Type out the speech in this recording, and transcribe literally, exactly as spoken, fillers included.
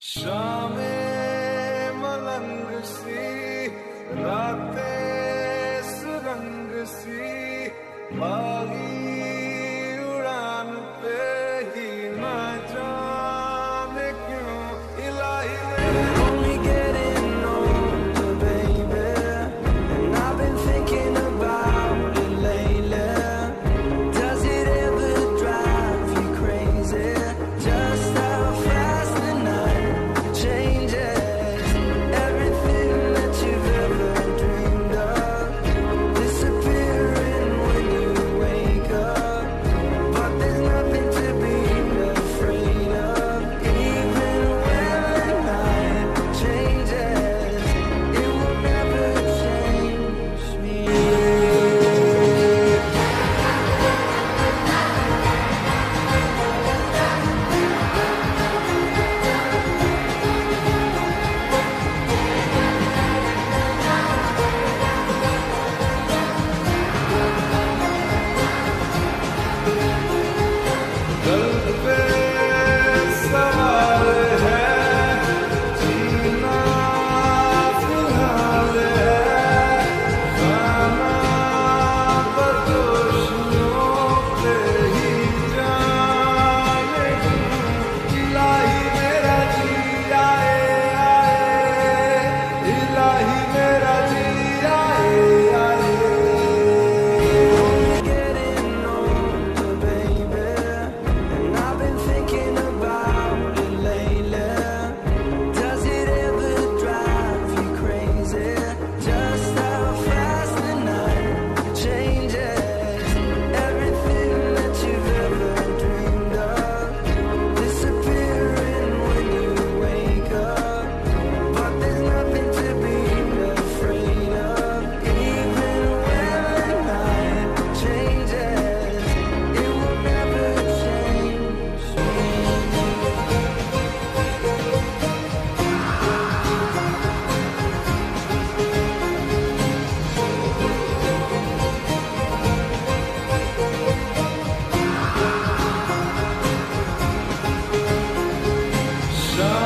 शामें मलंग सी रातें सुरंग सी बागी उड़ान पे ही न जाने क्यों इलाही मेरे Only getting older, baby, and I've been thinking about it lately. Does it ever drive you crazy? Just how fast the night changes. Everything that you've ever dreamed of disappearing when you wake up. But there's nothing to be afraid of. Even when the night changes, it will never change me. गल्ब पे सवार है जीना फिलहाल है खाना बदोशियों पे ही जाने क्यों इलाही मेरा जी आए आए इलाही मेरा जी आए आए Getting older, baby, and I've been thinking about it lately. Does it ever drive you crazy? Just how fast the night changes. Everything that you've ever dreamed of disappearing when you wake up. But there's nothing to be afraid of. Even when the night changes, it will never change me. शाम